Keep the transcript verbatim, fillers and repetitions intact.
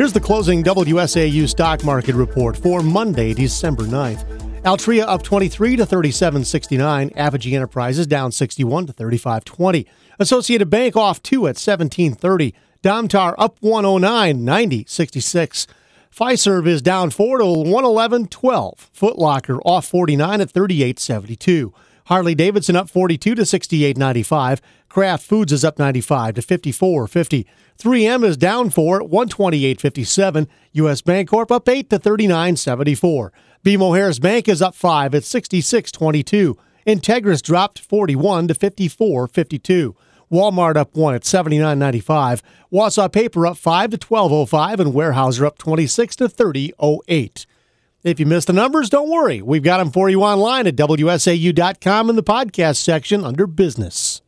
Here's the closing W S A U stock market report for Monday, December ninth. Altria up twenty-three to thirty-seven sixty-nine. Apogee Enterprises down sixty-one to thirty-five twenty. Associated Bank off two at seventeen thirty. Domtar up one oh nine, ninety sixty-six. Fiserv is down four to one eleven twelve. Foot Locker off forty-nine at thirty-eight seventy-two. Harley-Davidson up forty-two to sixty-eight ninety-five. Kraft Foods is up ninety-five to fifty-four fifty. three M is down four at one twenty-eight fifty-seven. U S. Bancorp up eight to thirty-nine seventy-four. B M O Harris Bank is up five at sixty-six twenty-two. Integris dropped forty-one to fifty-four fifty-two. Walmart up one at seventy-nine ninety-five. Wausau Paper up five to twelve oh five, and Weyerhaeuser up twenty-six to thirty oh eight. If you missed the numbers, don't worry. We've got them for you online at W S A U dot com in the podcast section under business.